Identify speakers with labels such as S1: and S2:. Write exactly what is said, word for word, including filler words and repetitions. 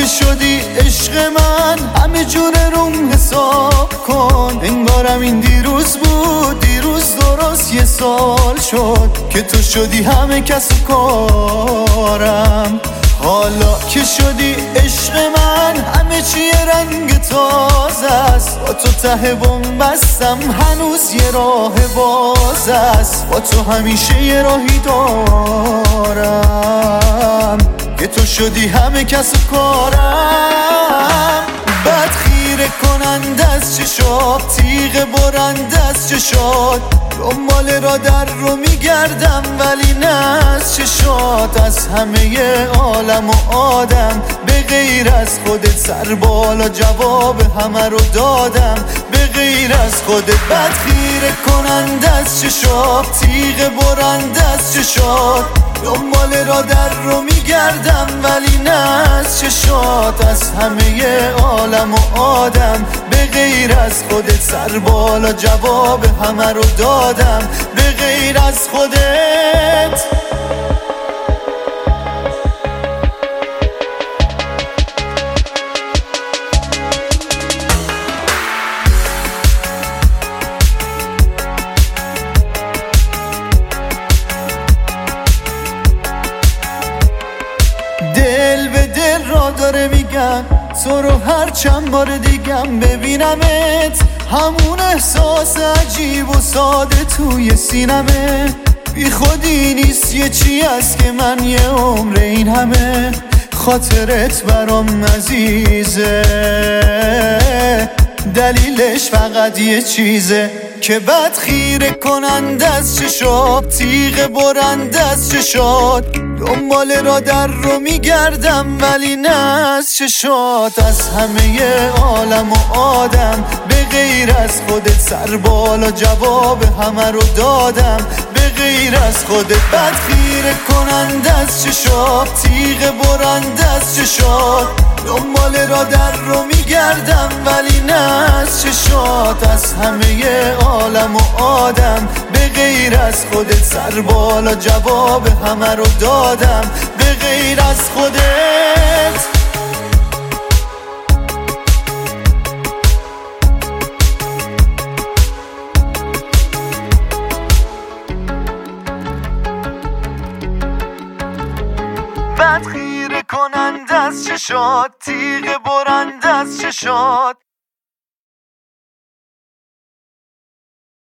S1: شدی عشق من همه جون روم حساب کن. انگارم این دیروز بود، دیروز درست یه سال شد که تو شدی همه کس و کارم. حالا که شدی عشق من همه چی رنگ تازه است. با تو ته بم بستم هنوز یه راه باز است. با تو همیشه یه راهی دارم که تو شدی همه کس و کارم. بد خیره کننده از چشات، تیغ برنده از چشات. دنبال را در رو میگردم ولی نه از چشات. از همه عالم و آدم به غیر از خودت سر بالا جواب همه رو دادم. به غیر از خودت بد خیره کننده از چشات، تیغ برنده از چشات. دنبال را در رو میگردم ولی نه از چشات. از همه عالم و آدم به غیر از خودت سر بالا جواب همه رو دادم. به غیر از خودت دل به دل را داره میگم تو رو هر چند بار دیگم ببینمت. همون احساس عجیب و ساده توی سینمه. بی خودی نیست یه چی هست که من یه عمر این همه خاطرت برام عزیزه. دلیلش فقط یه چیزه که بد خیره کننده از چشات، تیغ برنده از چشات. دنبال را در رو میگردم ولی نه از چشات. از همه عالم و آدم به غیر از خودت سر بالا جواب همه رو دادم. به غیر از خودت بد خیره کننده از چشات، تیغ برنده از چشات. دنبال را در رو میگردم ولی نه از چشات. از همه عالم و آدم به غیر از خودت سر بالا جواب همه رو دادم. به غیر از خودت بد خیره کننده از چشات، تیغ برنده از چشات.